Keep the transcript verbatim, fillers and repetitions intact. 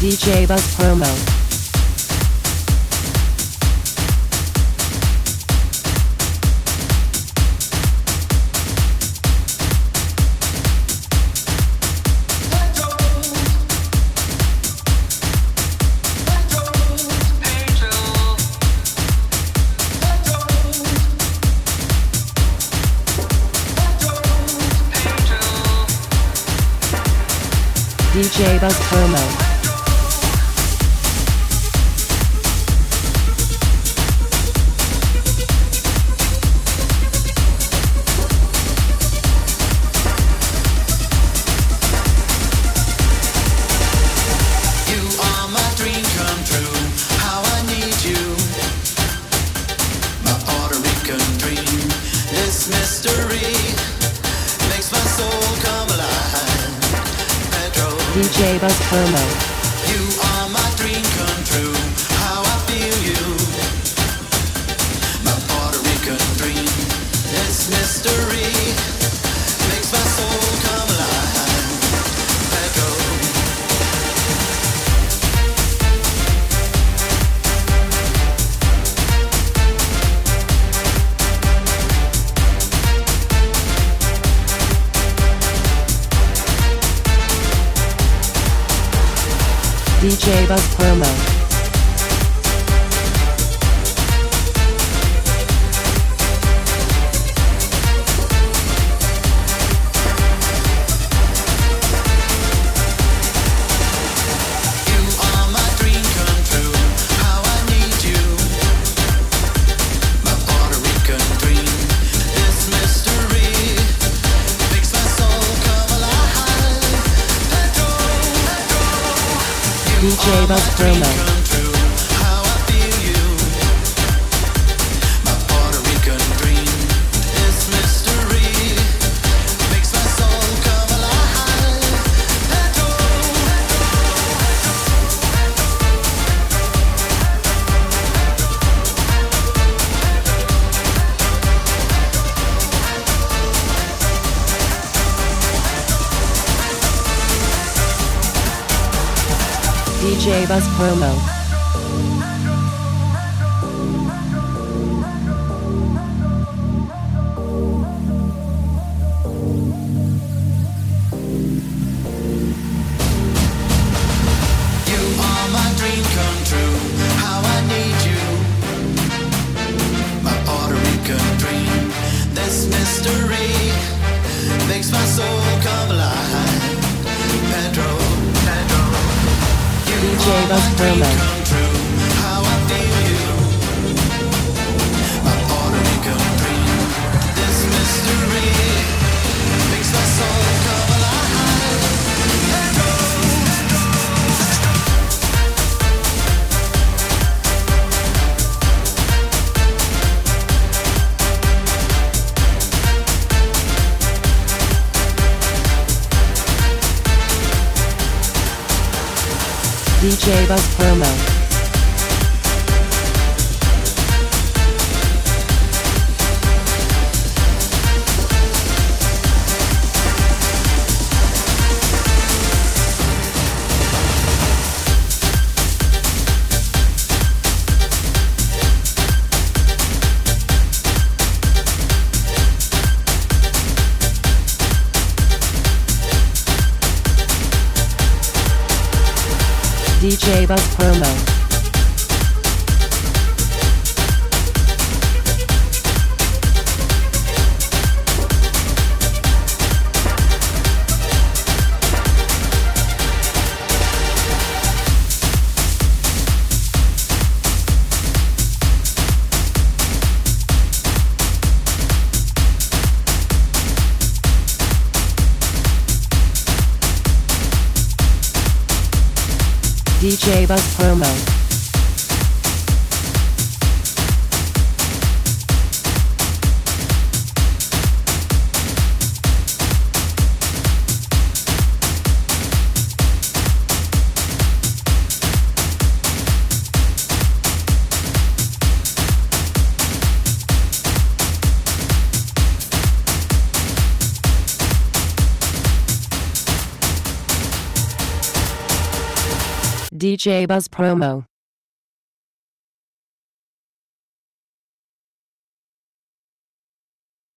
D J Buzz Promo. D J Buzz Promo. D J Buzz Promo. You are my dream come true. How I feel you, my Puerto Rican dream. This mystery makes my soul come alive. Pedro. D J Buzz Promo. D J Buzz Promo. D J Buzz Promo. D J Buzz Promo. D J Buzz Promo. D J Buzz Promo. D J Buzz Promo. D J Buzz Promo.